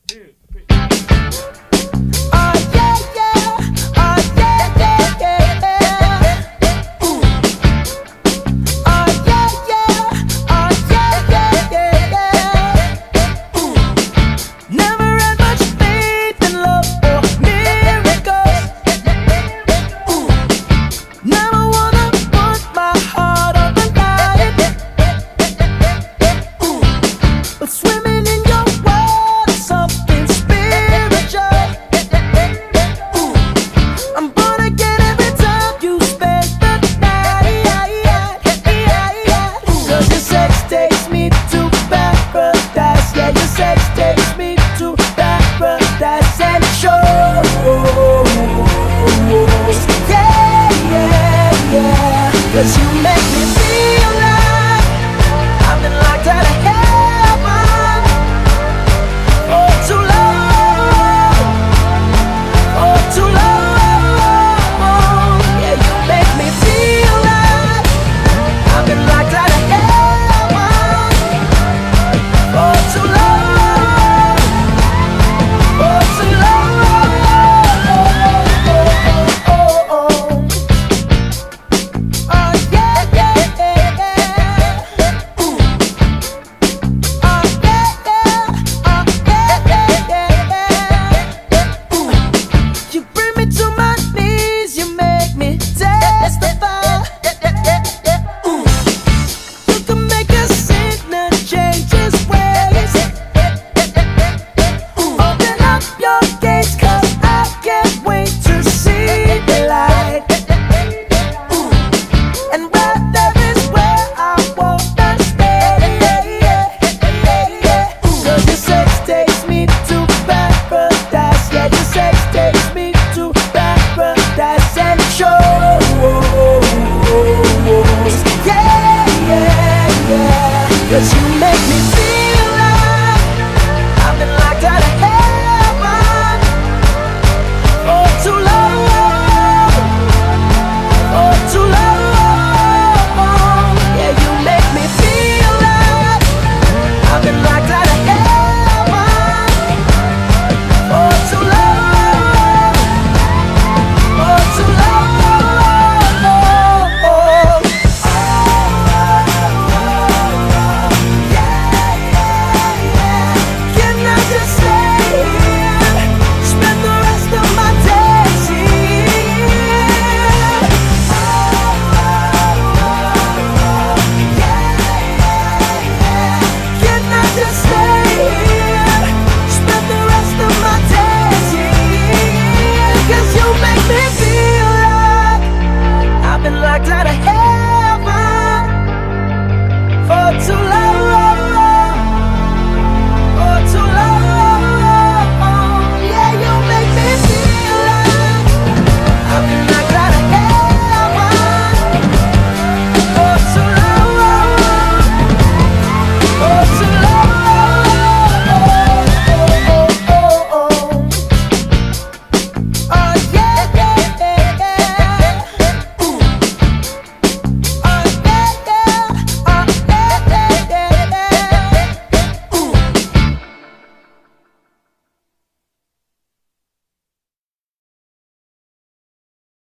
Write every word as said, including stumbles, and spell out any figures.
Cause you make me feel like I've been locked out of heaven for too long, for too long. Yeah, you make me feel like I've been locked out of heaven for too long, for too long. Cause you make me feel like I've been locked out of heaven for too long, for too long. Yeah, you make me feel like I've been locked out of heaven for too long, for too long. Locked out of heaven for too long.